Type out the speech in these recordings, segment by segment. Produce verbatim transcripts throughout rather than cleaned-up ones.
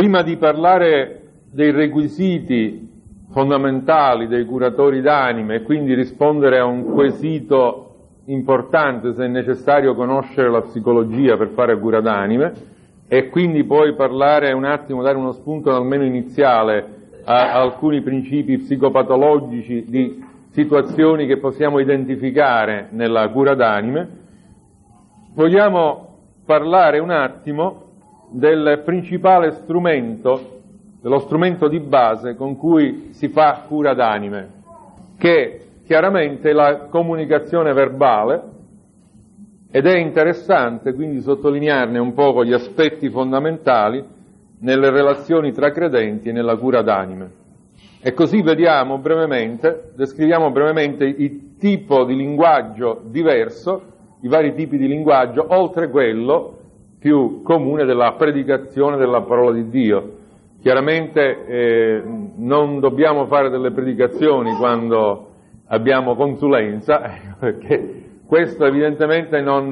prima di parlare dei requisiti fondamentali dei curatori d'anime e quindi rispondere a un quesito importante, se è necessario conoscere la psicologia per fare cura d'anime, e quindi poi parlare un attimo, dare uno spunto almeno iniziale a, a alcuni principi psicopatologici di situazioni che possiamo identificare nella cura d'anime, vogliamo parlare un attimo del principale strumento, dello strumento di base con cui si fa cura d'anime, che chiaramente è la comunicazione verbale, ed è interessante quindi sottolinearne un poco gli aspetti fondamentali nelle relazioni tra credenti e nella cura d'anime. E così vediamo brevemente, descriviamo brevemente il tipo di linguaggio diverso, i vari tipi di linguaggio, oltre quello più comune della predicazione della parola di Dio. Chiaramente eh, non dobbiamo fare delle predicazioni quando abbiamo consulenza, perché questo evidentemente non,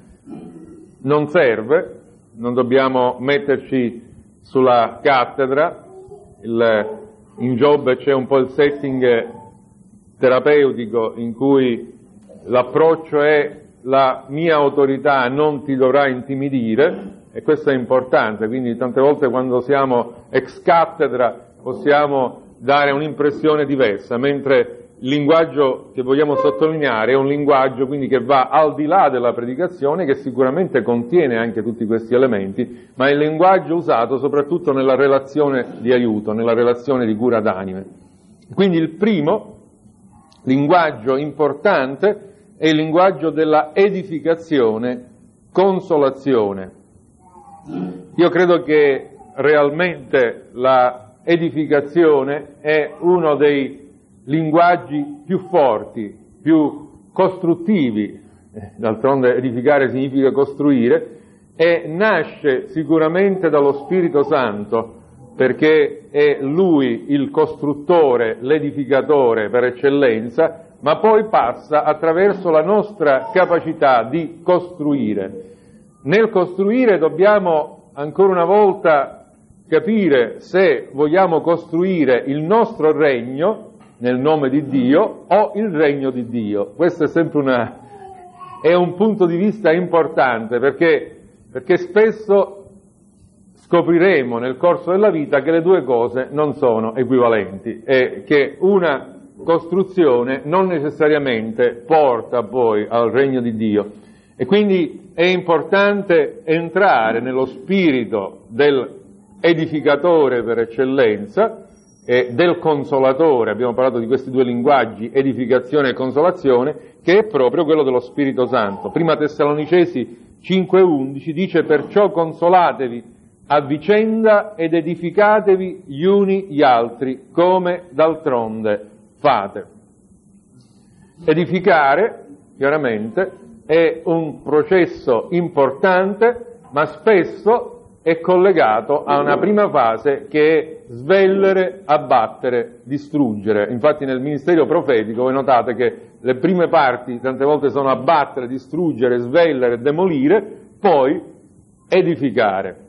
non serve, non dobbiamo metterci sulla cattedra. Il, in Giobbe c'è un po' il setting terapeutico in cui l'approccio è: la mia autorità non ti dovrà intimidire, e questo è importante, quindi tante volte quando siamo ex cattedra possiamo dare un'impressione diversa, mentre il linguaggio che vogliamo sottolineare è un linguaggio quindi che va al di là della predicazione, che sicuramente contiene anche tutti questi elementi, ma è il linguaggio usato soprattutto nella relazione di aiuto, nella relazione di cura d'anime. Quindi il primo linguaggio importante è il linguaggio della edificazione, consolazione. Io credo che realmente la edificazione è uno dei linguaggi più forti, più costruttivi, d'altronde edificare significa costruire, e nasce sicuramente dallo Spirito Santo, perché è Lui il costruttore, l'edificatore per eccellenza, ma poi passa attraverso la nostra capacità di costruire. Nel costruire dobbiamo ancora una volta capire se vogliamo costruire il nostro regno nel nome di Dio o il regno di Dio. Questo è sempre una, è un punto di vista importante, perché, perché spesso scopriremo nel corso della vita che le due cose non sono equivalenti e che una costruzione non necessariamente porta poi al regno di Dio. E quindi è importante entrare nello spirito dell'edificatore per eccellenza e del consolatore. Abbiamo parlato di questi due linguaggi, edificazione e consolazione, che è proprio quello dello Spirito Santo. Prima Tessalonicesi cinque undici dice: perciò consolatevi a vicenda ed edificatevi gli uni gli altri, come d'altronde fate. Edificare, chiaramente, è un processo importante, ma spesso è collegato a una prima fase che è svellere, abbattere, distruggere. Infatti nel ministero profetico voi notate che le prime parti tante volte sono abbattere, distruggere, svellere, demolire, poi edificare.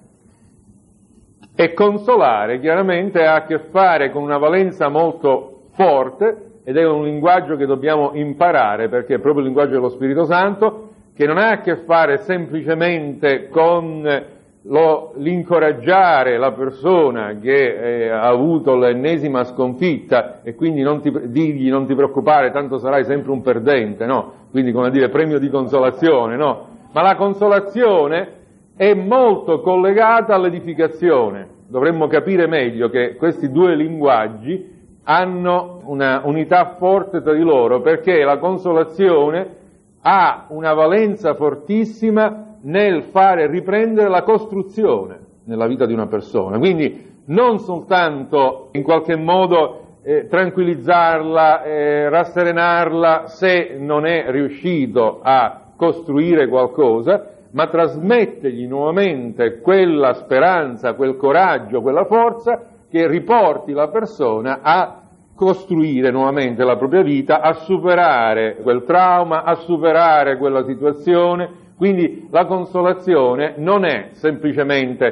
E consolare chiaramente ha a che fare con una valenza molto forte, ed è un linguaggio che dobbiamo imparare, perché è proprio il linguaggio dello Spirito Santo, che non ha a che fare semplicemente con lo, l'incoraggiare la persona che eh, ha avuto l'ennesima sconfitta e quindi non ti, digli non ti preoccupare, tanto sarai sempre un perdente, no? Quindi, come dire, premio di consolazione, no? Ma la consolazione è molto collegata all'edificazione. Dovremmo capire meglio che questi due linguaggi hanno una unità forte tra di loro, perché la consolazione ha una valenza fortissima nel fare riprendere la costruzione nella vita di una persona. Quindi non soltanto in qualche modo eh, tranquillizzarla, eh, rasserenarla se non è riuscito a costruire qualcosa, ma trasmettergli nuovamente quella speranza, quel coraggio, quella forza che riporti la persona a costruire nuovamente la propria vita, a superare quel trauma, a superare quella situazione. Quindi la consolazione non è semplicemente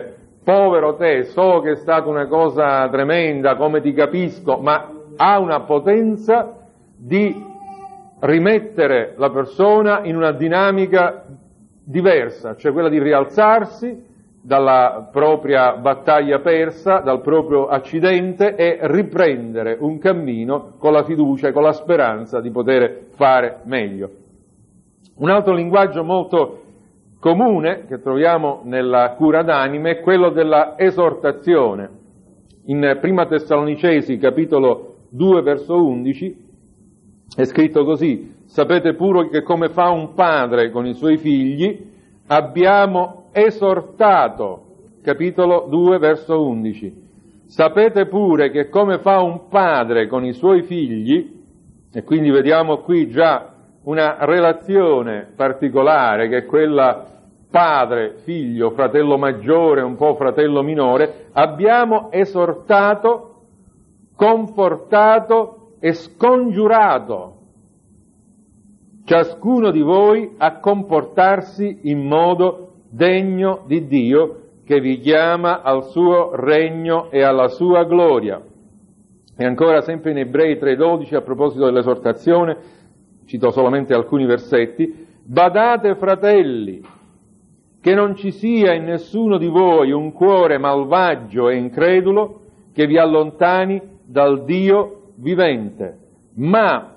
povero te, so che è stata una cosa tremenda, come ti capisco, ma ha una potenza di rimettere la persona in una dinamica diversa, cioè quella di rialzarsi dalla propria battaglia persa, dal proprio accidente e riprendere un cammino con la fiducia e con la speranza di poter fare meglio. Un altro linguaggio molto comune che troviamo nella cura d'anime è quello della esortazione. In Prima Tessalonicesi, capitolo due, verso undici, è scritto così: sapete pure che come fa un padre con i suoi figli, abbiamo esortato, capitolo due, verso undici. Sapete pure che come fa un padre con i suoi figli, e quindi vediamo qui già una relazione particolare che è quella padre, figlio, fratello maggiore, un po' fratello minore, abbiamo esortato, confortato e scongiurato ciascuno di voi a comportarsi in modo degno di Dio che vi chiama al suo regno e alla sua gloria. E ancora sempre in Ebrei tre dodici, a proposito dell'esortazione, cito solamente alcuni versetti: badate, fratelli, che non ci sia in nessuno di voi un cuore malvagio e incredulo che vi allontani dal Dio vivente, ma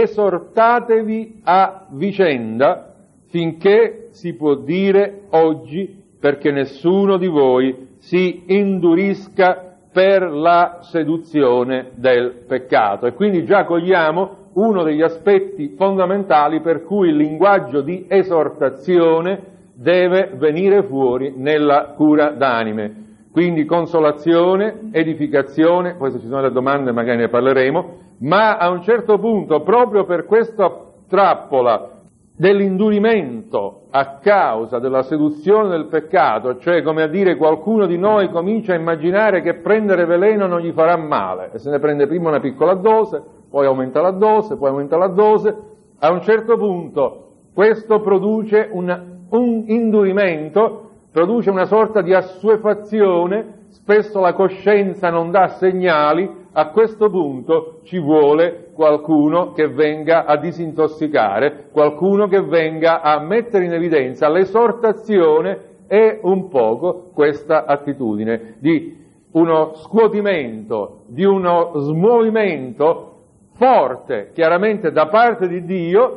esortatevi a vicenda finché si può dire oggi, perché nessuno di voi si indurisca per la seduzione del peccato. E quindi già cogliamo uno degli aspetti fondamentali per cui il linguaggio di esortazione deve venire fuori nella cura d'anime. Quindi consolazione, edificazione, poi se ci sono le domande magari ne parleremo, ma a un certo punto, proprio per questa trappola dell'indurimento a causa della seduzione del peccato, cioè come a dire qualcuno di noi comincia a immaginare che prendere veleno non gli farà male, e se ne prende prima una piccola dose, poi aumenta la dose, poi aumenta la dose, a un certo punto questo produce un, un indurimento, produce una sorta di assuefazione, spesso la coscienza non dà segnali. A questo punto ci vuole qualcuno che venga a disintossicare, qualcuno che venga a mettere in evidenza l'esortazione e un poco questa attitudine di uno scuotimento, di uno smuovimento forte, chiaramente da parte di Dio,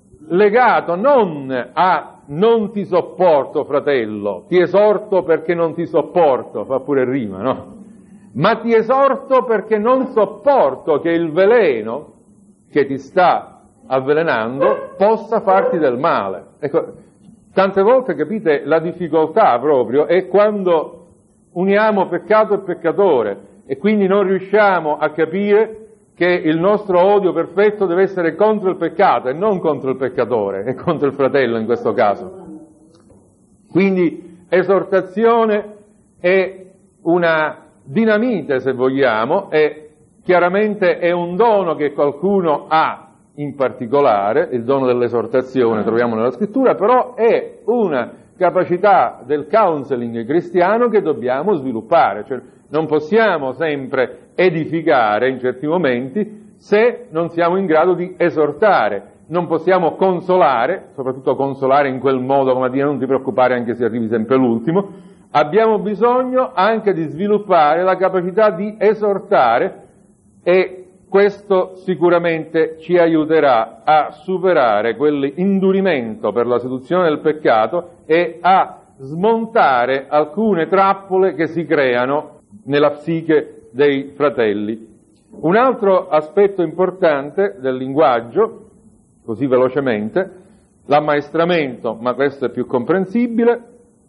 legato non a non ti sopporto fratello, ti esorto perché non ti sopporto, fa pure rima, no? Ma ti esorto perché non sopporto che il veleno che ti sta avvelenando possa farti del male. Ecco, tante volte, capite, la difficoltà proprio è quando uniamo peccato e peccatore e quindi non riusciamo a capire che il nostro odio perfetto deve essere contro il peccato e non contro il peccatore, e contro il fratello in questo caso. Quindi esortazione è una dinamite, se vogliamo, e chiaramente è un dono che qualcuno ha in particolare, il dono dell'esortazione troviamo nella scrittura, però è una capacità del counseling cristiano che dobbiamo sviluppare, cioè non possiamo sempre edificare in certi momenti se non siamo in grado di esortare, non possiamo consolare, soprattutto consolare in quel modo come a dire non ti preoccupare anche se arrivi sempre l'ultimo. Abbiamo bisogno anche di sviluppare la capacità di esortare e questo sicuramente ci aiuterà a superare quell'indurimento per la seduzione del peccato e a smontare alcune trappole che si creano nella psiche dei fratelli. Un altro aspetto importante del linguaggio, così velocemente, l'ammaestramento, ma questo è più comprensibile,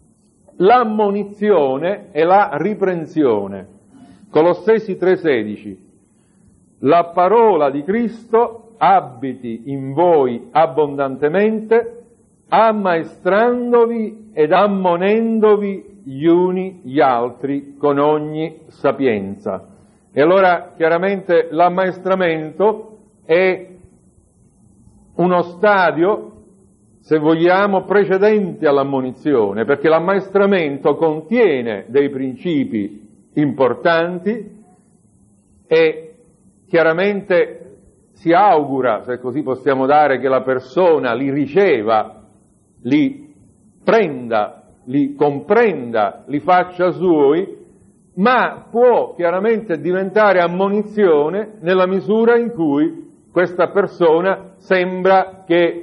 l'ammonizione e la riprensione. Colossesi tre sedici. La parola di Cristo abiti in voi abbondantemente, ammaestrandovi ed ammonendovi gli uni gli altri con ogni sapienza. E allora chiaramente l'ammaestramento è uno stadio se vogliamo, precedenti all'ammonizione, perché l'ammaestramento contiene dei principi importanti e chiaramente si augura, se così possiamo dare, che la persona li riceva, li prenda, li comprenda, li faccia suoi, ma può chiaramente diventare ammonizione nella misura in cui questa persona sembra che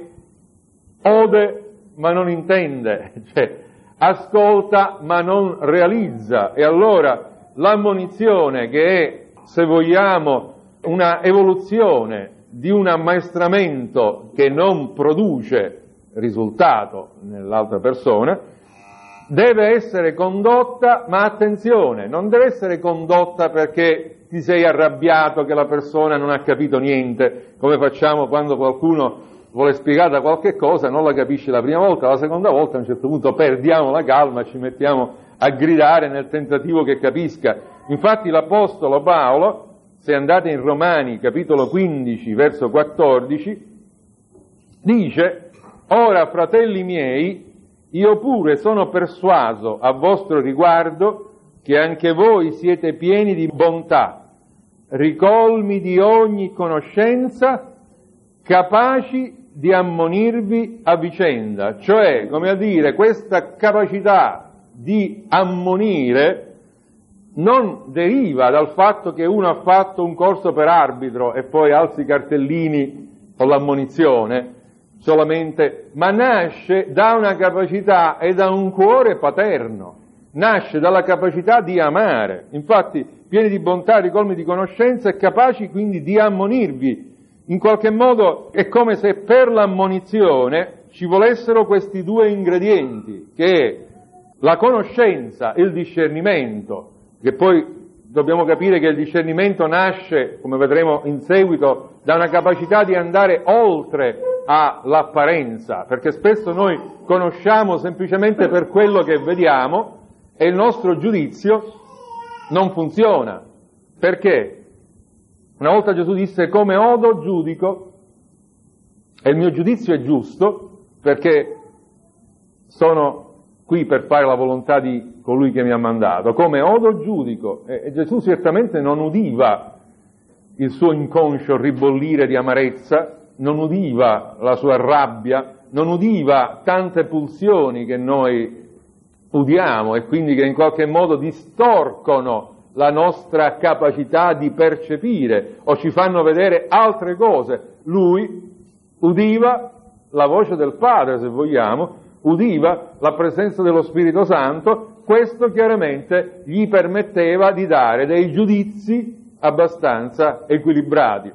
ode ma non intende, cioè ascolta ma non realizza, e allora l'ammonizione, che è, se vogliamo, una evoluzione di un ammaestramento che non produce risultato nell'altra persona, deve essere condotta, ma attenzione, non deve essere condotta perché ti sei arrabbiato che la persona non ha capito niente, come facciamo quando qualcuno vuole spiegare qualche cosa, non la capisce la prima volta, la seconda volta a un certo punto perdiamo la calma e ci mettiamo a gridare nel tentativo che capisca. Infatti l'Apostolo Paolo, se andate in Romani capitolo quindici verso quattordici, dice: «Ora, fratelli miei, io pure sono persuaso a vostro riguardo che anche voi siete pieni di bontà, ricolmi di ogni conoscenza, capaci di ammonirvi a vicenda». Cioè, come a dire, questa capacità di ammonire non deriva dal fatto che uno ha fatto un corso per arbitro e poi alza i cartellini con l'ammonizione solamente, ma nasce da una capacità e da un cuore paterno, nasce dalla capacità di amare. Infatti, pieni di bontà, ricolmi di conoscenza e capaci quindi di ammonirvi. In qualche modo è come se per l'ammonizione ci volessero questi due ingredienti, che è la conoscenza e il discernimento, che poi dobbiamo capire che il discernimento nasce, come vedremo in seguito, da una capacità di andare oltre all'apparenza, perché spesso noi conosciamo semplicemente per quello che vediamo e il nostro giudizio non funziona. Perché? Una volta Gesù disse: «Come odo giudico, e il mio giudizio è giusto, perché sono qui per fare la volontà di colui che mi ha mandato. Come odo giudico». E Gesù certamente non udiva il suo inconscio ribollire di amarezza, non udiva la sua rabbia, non udiva tante pulsioni che noi udiamo e quindi che in qualche modo distorcono la nostra capacità di percepire o ci fanno vedere altre cose. Lui udiva la voce del Padre, se vogliamo, udiva la presenza dello Spirito Santo. Questo chiaramente gli permetteva di dare dei giudizi abbastanza equilibrati.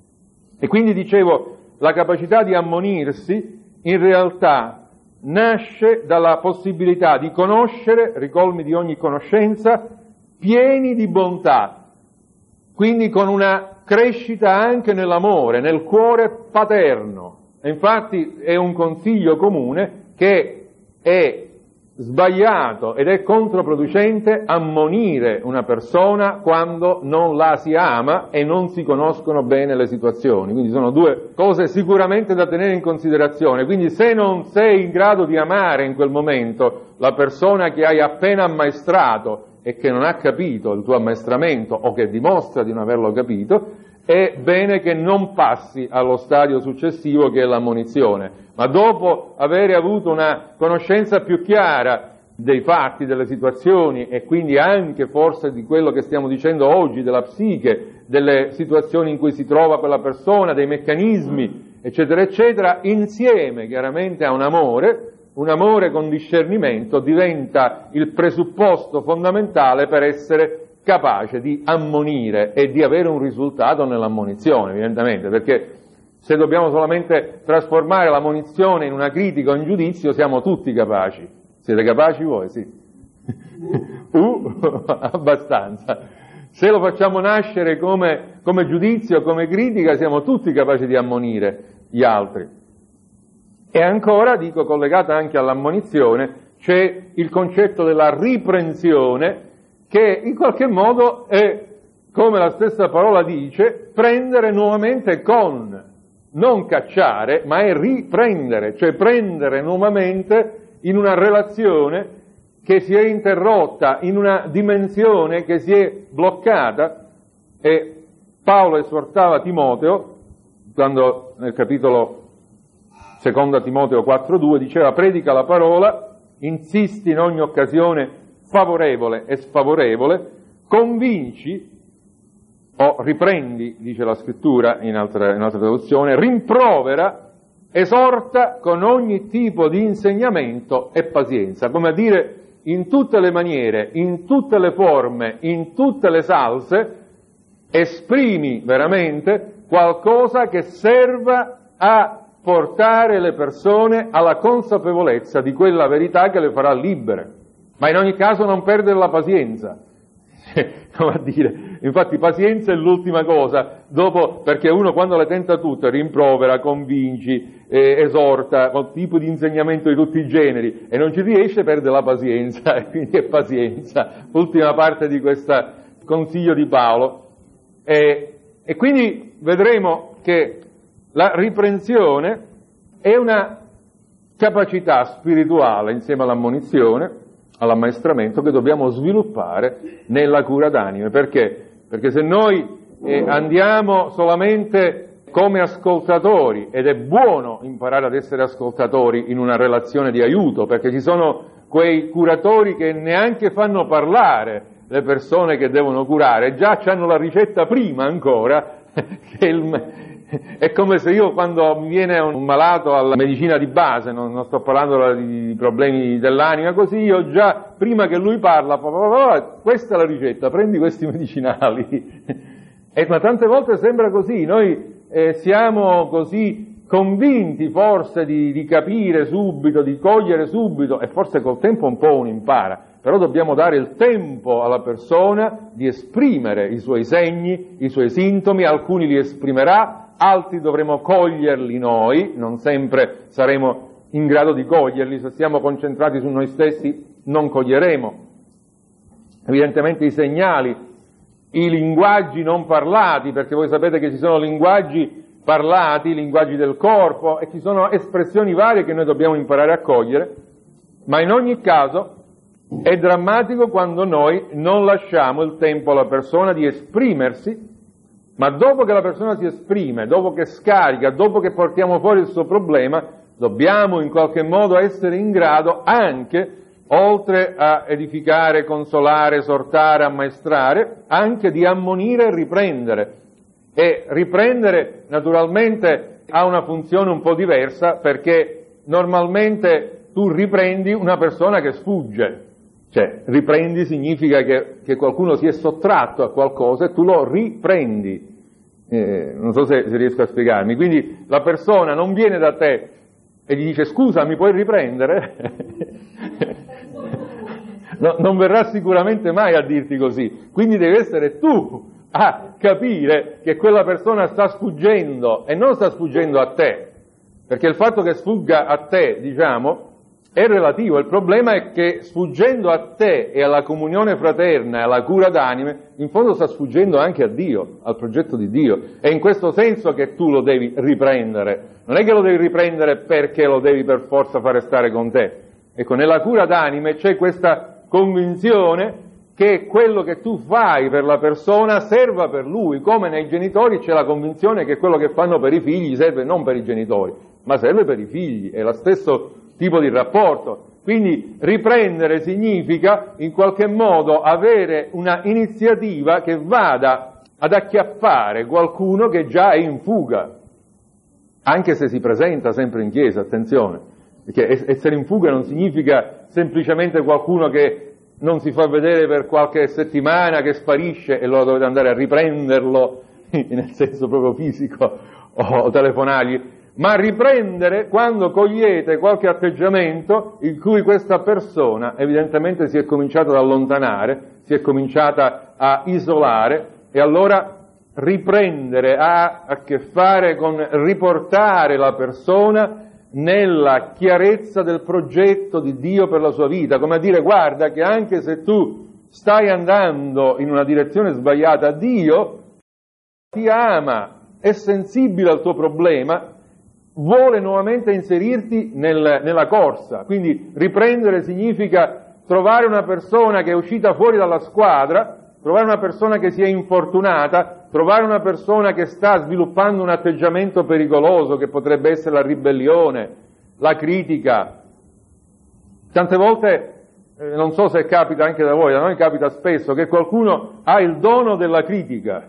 E quindi dicevo, la capacità di ammonirsi in realtà nasce dalla possibilità di conoscere, ricolmi di ogni conoscenza, pieni di bontà, quindi con una crescita anche nell'amore, nel cuore paterno. E infatti è un consiglio comune che è sbagliato ed è controproducente ammonire una persona quando non la si ama e non si conoscono bene le situazioni. Quindi sono due cose sicuramente da tenere in considerazione. Quindi se non sei in grado di amare in quel momento la persona che hai appena ammaestrato e che non ha capito il tuo ammaestramento o che dimostra di non averlo capito, è bene che non passi allo stadio successivo, che è l'ammonizione. Ma dopo avere avuto una conoscenza più chiara dei fatti, delle situazioni e quindi anche forse di quello che stiamo dicendo oggi, della psiche, delle situazioni in cui si trova quella persona, dei meccanismi, eccetera, eccetera, insieme chiaramente a un amore, un amore con discernimento diventa il presupposto fondamentale per essere capace di ammonire e di avere un risultato nell'ammonizione, evidentemente, perché se dobbiamo solamente trasformare l'ammonizione in una critica o in giudizio, siamo tutti capaci. Siete capaci voi? Sì. uh, abbastanza. Se lo facciamo nascere come, come giudizio, come critica, siamo tutti capaci di ammonire gli altri. E ancora, dico, collegata anche all'ammonizione, c'è il concetto della riprensione, che in qualche modo è, come la stessa parola dice, prendere nuovamente con. non cacciare, ma è riprendere, cioè prendere nuovamente in una relazione che si è interrotta, in una dimensione che si è bloccata. E Paolo esortava Timoteo, quando nel capitolo secondo Timoteo quattro due diceva: predica la parola, insisti in ogni occasione favorevole e sfavorevole, convinci o riprendi, dice la scrittura in altra, in altra traduzione, rimprovera, esorta con ogni tipo di insegnamento e pazienza, come a dire, in tutte le maniere, in tutte le forme, in tutte le salse, esprimi veramente qualcosa che serva a portare le persone alla consapevolezza di quella verità che le farà libere, ma in ogni caso non perdere la pazienza. Come a dire, infatti pazienza è l'ultima cosa, dopo, perché uno quando le tenta tutte rimprovera, convinci, eh, esorta, con tipo di insegnamento di tutti i generi, e non ci riesce, perde la pazienza, e quindi è pazienza, ultima parte di questo consiglio di Paolo. E, e quindi vedremo che la riprensione è una capacità spirituale insieme all'ammonizione, all'ammaestramento, che dobbiamo sviluppare nella cura d'anime. Perché? Perché se noi eh, andiamo solamente come ascoltatori, ed è buono imparare ad essere ascoltatori in una relazione di aiuto, perché ci sono quei curatori che neanche fanno parlare le persone che devono curare, già hanno la ricetta prima ancora, che il, è come se io, quando mi viene un malato alla medicina di base, non, non sto parlando di problemi dell'anima così, io già, prima che lui parla, questa è la ricetta, prendi questi medicinali. E, ma tante volte sembra così, noi eh, siamo così convinti forse di, di capire subito, di cogliere subito, e forse col tempo un po' uno impara, però dobbiamo dare il tempo alla persona di esprimere i suoi segni, i suoi sintomi, alcuni li esprimerà, altri dovremo coglierli noi, non sempre saremo in grado di coglierli, se siamo concentrati su noi stessi non coglieremo. Evidentemente i segnali, i linguaggi non parlati, perché voi sapete che ci sono linguaggi parlati, linguaggi del corpo, e ci sono espressioni varie che noi dobbiamo imparare a cogliere, ma in ogni caso è drammatico quando noi non lasciamo il tempo alla persona di esprimersi, ma dopo che la persona si esprime, dopo che scarica, dopo che portiamo fuori il suo problema, dobbiamo in qualche modo essere in grado anche, oltre a edificare, consolare, esortare, ammaestrare, anche di ammonire e riprendere. E riprendere naturalmente ha una funzione un po' diversa, perché normalmente tu riprendi una persona che sfugge. Cioè, riprendi significa che, che qualcuno si è sottratto a qualcosa e tu lo riprendi. Eh, non so se, se riesco a spiegarmi. Quindi la persona non viene da te e gli dice: scusa, mi puoi riprendere? No, non verrà sicuramente mai a dirti così. Quindi devi essere tu a capire che quella persona sta sfuggendo, e non sta sfuggendo a te. Perché il fatto che sfugga a te, diciamo, è relativo. Il problema è che sfuggendo a te e alla comunione fraterna e alla cura d'anime, in fondo sta sfuggendo anche a Dio, al progetto di Dio. È in questo senso che tu lo devi riprendere. Non è che lo devi riprendere perché lo devi per forza fare stare con te. Ecco, nella cura d'anime c'è questa convinzione che quello che tu fai per la persona serva per lui, come nei genitori c'è la convinzione che quello che fanno per i figli serve non per i genitori, ma serve per i figli, è lo stesso tipo di rapporto. Quindi riprendere significa in qualche modo avere una iniziativa che vada ad acchiappare qualcuno che già è in fuga, anche se si presenta sempre in chiesa, attenzione, perché essere in fuga non significa semplicemente qualcuno che non si fa vedere per qualche settimana, che sparisce e allora dovete andare a riprenderlo nel senso proprio fisico o telefonargli, ma riprendere quando cogliete qualche atteggiamento in cui questa persona evidentemente si è cominciata ad allontanare, si è cominciata a isolare, e allora riprendere ha a che fare con riportare la persona nella chiarezza del progetto di Dio per la sua vita, come a dire: guarda che anche se tu stai andando in una direzione sbagliata, Dio ti ama è sensibile al tuo problema, vuole nuovamente inserirti nel, nella corsa. Quindi riprendere significa trovare una persona che è uscita fuori dalla squadra, trovare una persona che si è infortunata, trovare una persona che sta sviluppando un atteggiamento pericoloso, che potrebbe essere la ribellione, la critica. Tante volte, eh, non so se capita anche da voi, da noi capita spesso, che qualcuno ha il dono della critica.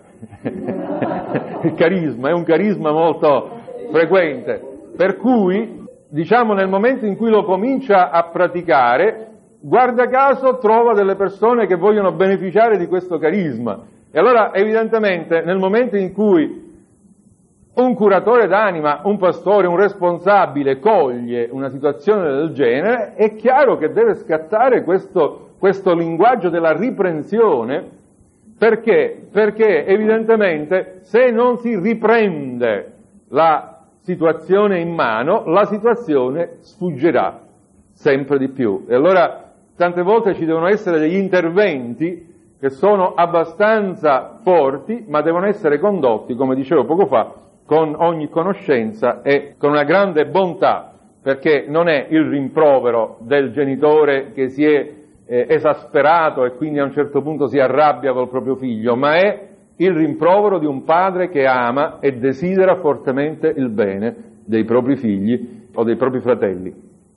Il carisma, è un carisma molto frequente, per cui, diciamo, nel momento in cui lo comincia a praticare, guarda caso trova delle persone che vogliono beneficiare di questo carisma. E allora evidentemente nel momento in cui un curatore d'anima, un pastore, un responsabile coglie una situazione del genere, è chiaro che deve scattare questo, questo linguaggio della riprensione. Perché? Perché evidentemente se non si riprende la situazione in mano, la situazione sfuggirà sempre di più. E allora tante volte ci devono essere degli interventi che sono abbastanza forti, ma devono essere condotti, come dicevo poco fa, con ogni conoscenza e con una grande bontà, perché non è il rimprovero del genitore che si è eh, esasperato e quindi a un certo punto si arrabbia col proprio figlio, ma è il rimprovero di un padre che ama e desidera fortemente il bene dei propri figli o dei propri fratelli.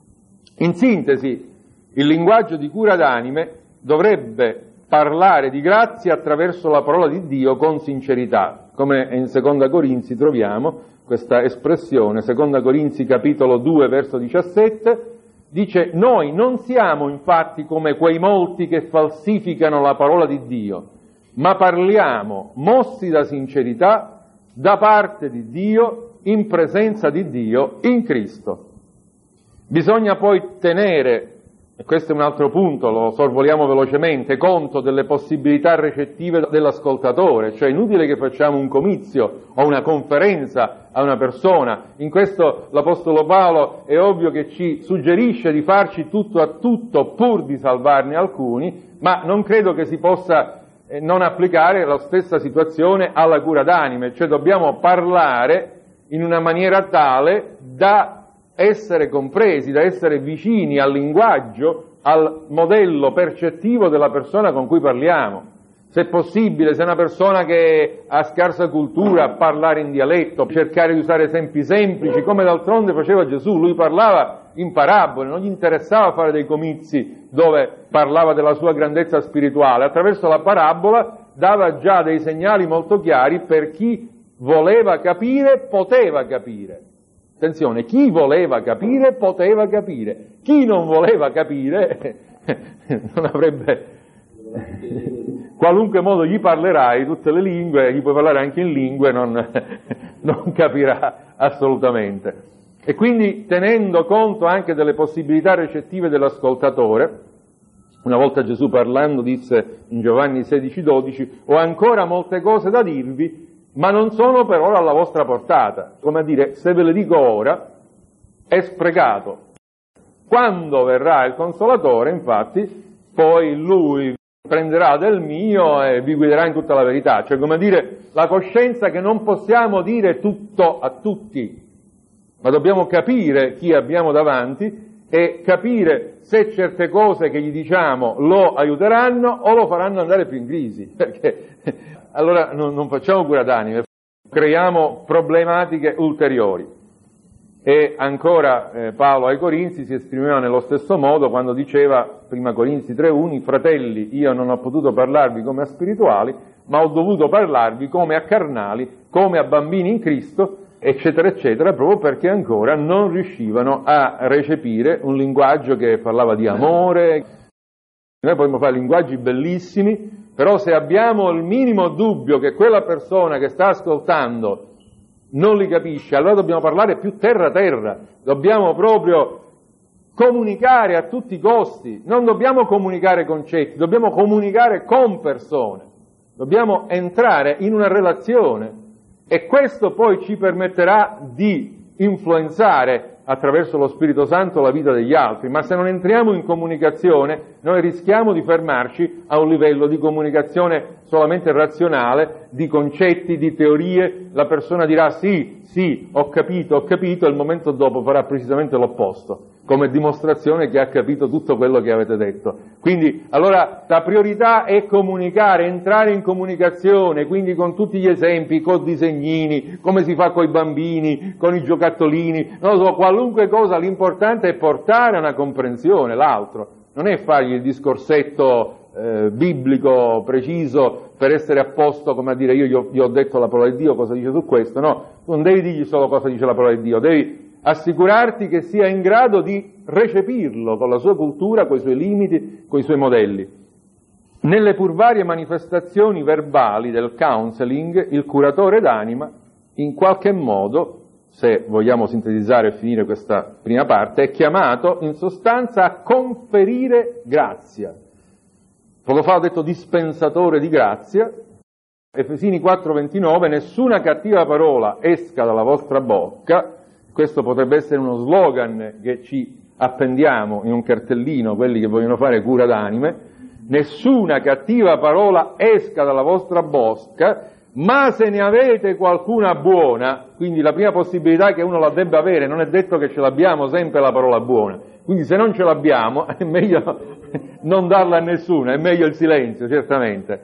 In sintesi, il linguaggio di cura d'anime dovrebbe parlare di grazia attraverso la parola di Dio con sincerità, come in Seconda Corinzi troviamo questa espressione. Seconda Corinzi capitolo due verso diciassette dice: noi non siamo infatti come quei molti che falsificano la parola di Dio, ma parliamo mossi da sincerità da parte di Dio, in presenza di Dio, in Cristo. Bisogna poi tenere, e questo è un altro punto, lo sorvoliamo velocemente, conto delle possibilità recettive dell'ascoltatore, cioè è inutile che facciamo un comizio o una conferenza a una persona. In questo l'Apostolo Paolo è ovvio che ci suggerisce di farci tutto a tutto pur di salvarne alcuni, ma non credo che si possa eh, non applicare la stessa situazione alla cura d'anime, cioè dobbiamo parlare in una maniera tale da essere compresi, da essere vicini al linguaggio, al modello percettivo della persona con cui parliamo. Se possibile, se è una persona che ha scarsa cultura, parlare in dialetto, cercare di usare esempi semplici, come d'altronde faceva Gesù. Lui parlava in parabole, non gli interessava fare dei comizi dove parlava della sua grandezza spirituale. Attraverso la parabola dava già dei segnali molto chiari per chi voleva capire, poteva capire. Attenzione, chi voleva capire poteva capire, chi non voleva capire non avrebbe, qualunque modo gli parlerai, tutte le lingue, gli puoi parlare anche in lingue, non, non capirà assolutamente. E quindi tenendo conto anche delle possibilità recettive dell'ascoltatore, una volta Gesù parlando disse in Giovanni sedici dodici: ho ancora molte cose da dirvi, ma non sono per ora alla vostra portata. Come a dire, se ve le dico ora, è sprecato. Quando verrà il Consolatore, infatti, poi Lui prenderà del mio e vi guiderà in tutta la verità. Cioè, come a dire, la coscienza che non possiamo dire tutto a tutti, ma dobbiamo capire chi abbiamo davanti e capire se certe cose che gli diciamo lo aiuteranno o lo faranno andare più in crisi. Perché allora non, non facciamo cura d'anime, creiamo problematiche ulteriori. E ancora eh, Paolo ai Corinzi si esprimeva nello stesso modo quando diceva, prima Corinzi tre uno, fratelli, io non ho potuto parlarvi come a spirituali, ma ho dovuto parlarvi come a carnali, come a bambini in Cristo, eccetera, eccetera, proprio perché ancora non riuscivano a recepire un linguaggio che parlava di amore. Noi possiamo fare linguaggi bellissimi, però se abbiamo il minimo dubbio che quella persona che sta ascoltando non li capisce, allora dobbiamo parlare più terra terra, dobbiamo proprio comunicare a tutti i costi, non dobbiamo comunicare concetti, dobbiamo comunicare con persone, dobbiamo entrare in una relazione e questo poi ci permetterà di influenzare attraverso lo Spirito Santo la vita degli altri, ma se non entriamo in comunicazione noi rischiamo di fermarci a un livello di comunicazione solamente razionale, di concetti, di teorie. La persona dirà sì, sì, ho capito, ho capito, e il momento dopo farà precisamente l'opposto, come dimostrazione che ha capito tutto quello che avete detto. Quindi, allora, la priorità è comunicare, entrare in comunicazione, quindi con tutti gli esempi, con disegnini, come si fa con i bambini, con i giocattolini, non lo so, qualunque cosa, l'importante è portare una comprensione l'altro, non è fargli il discorsetto eh, biblico preciso per essere a posto, come a dire io gli ho, gli ho detto la parola di Dio, cosa dice su questo, no, non devi dirgli solo cosa dice la parola di Dio, devi assicurarti che sia in grado di recepirlo con la sua cultura, con i suoi limiti, con i suoi modelli. Nelle pur varie manifestazioni verbali del counseling, il curatore d'anima, in qualche modo, se vogliamo sintetizzare e finire questa prima parte, è chiamato in sostanza a conferire grazia. Poco fa ho detto dispensatore di grazia. Efesini quattro ventinove, nessuna cattiva parola esca dalla vostra bocca. Questo potrebbe essere uno slogan che ci appendiamo in un cartellino, quelli che vogliono fare cura d'anime. Nessuna cattiva parola esca dalla vostra bocca, ma se ne avete qualcuna buona, quindi la prima possibilità che uno la debba avere, non è detto che ce l'abbiamo sempre la parola buona, quindi se non ce l'abbiamo è meglio non darla a nessuno, è meglio il silenzio, certamente,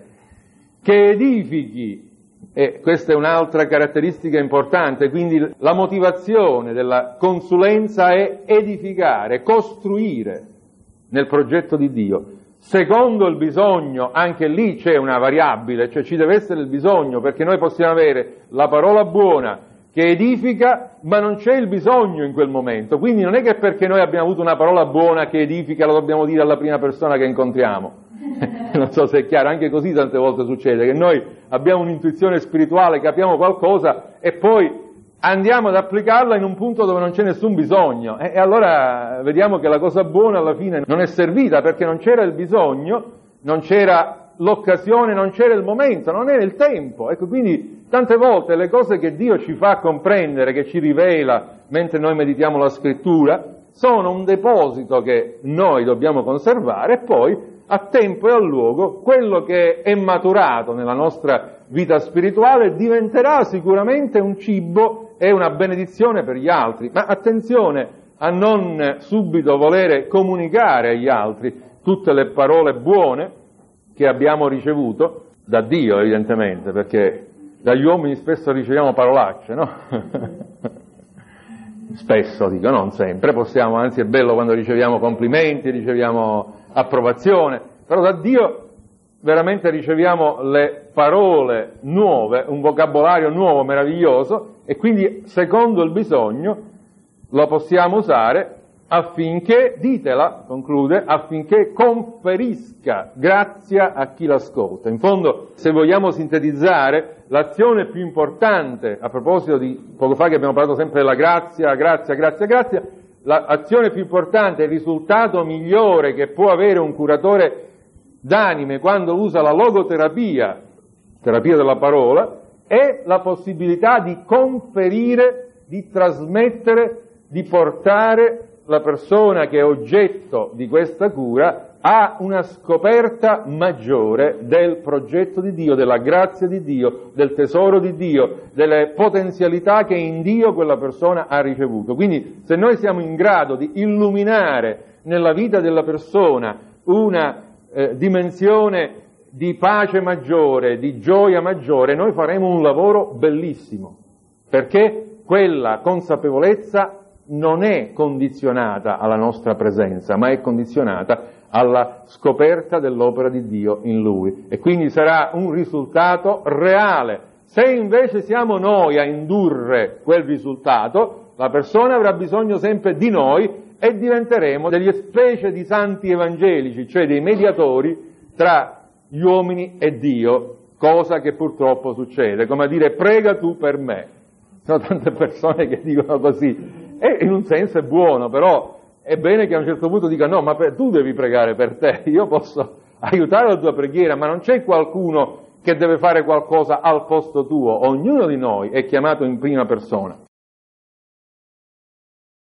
che edifichi. E questa è un'altra caratteristica importante, quindi la motivazione della consulenza è edificare, costruire nel progetto di Dio. Secondo il bisogno, anche lì c'è una variabile, cioè ci deve essere il bisogno, perché noi possiamo avere la parola buona che edifica, ma non c'è il bisogno in quel momento. Quindi non è che perché noi abbiamo avuto una parola buona che edifica la dobbiamo dire alla prima persona che incontriamo. Non so se è chiaro, anche così tante volte succede, che noi abbiamo un'intuizione spirituale, capiamo qualcosa e poi andiamo ad applicarla in un punto dove non c'è nessun bisogno. E, e allora vediamo che la cosa buona alla fine non è servita, perché non c'era il bisogno, non c'era l'occasione, non c'era il momento, non era il tempo. Ecco, quindi tante volte le cose che Dio ci fa comprendere, che ci rivela mentre noi meditiamo la Scrittura, sono un deposito che noi dobbiamo conservare e poi a tempo e a luogo quello che è maturato nella nostra vita spirituale diventerà sicuramente un cibo e una benedizione per gli altri. Ma attenzione a non subito volere comunicare agli altri tutte le parole buone che abbiamo ricevuto da Dio, evidentemente, perché dagli uomini spesso riceviamo parolacce, no? Spesso, dico, non sempre, possiamo, anzi è bello quando riceviamo complimenti, riceviamo approvazione, però da Dio veramente riceviamo le parole nuove, un vocabolario nuovo, meraviglioso, e quindi secondo il bisogno lo possiamo usare affinché, ditela, conclude, affinché conferisca grazia a chi l'ascolta. In fondo, se vogliamo sintetizzare, l'azione più importante, a proposito di poco fa che abbiamo parlato sempre della grazia, grazia, grazia, grazia, l'azione più importante, il risultato migliore che può avere un curatore d'anime quando usa la logoterapia, terapia della parola, è la possibilità di conferire, di trasmettere, di portare la persona che è oggetto di questa cura a una scoperta maggiore del progetto di Dio, della grazia di Dio, del tesoro di Dio, delle potenzialità che in Dio quella persona ha ricevuto. Quindi se noi siamo in grado di illuminare nella vita della persona una eh, dimensione di pace maggiore, di gioia maggiore, noi faremo un lavoro bellissimo, perché quella consapevolezza non è condizionata alla nostra presenza, ma è condizionata alla scoperta dell'opera di Dio in Lui, e quindi sarà un risultato reale. Se invece siamo noi a indurre quel risultato, la persona avrà bisogno sempre di noi e diventeremo delle specie di santi evangelici, cioè dei mediatori tra gli uomini e Dio, cosa che purtroppo succede, come a dire prega tu per me. Sono tante persone che dicono così, e in un senso è buono, però è bene che a un certo punto dica no, ma per, tu devi pregare per te, io posso aiutare la tua preghiera, ma non c'è qualcuno che deve fare qualcosa al posto tuo, ognuno di noi è chiamato in prima persona.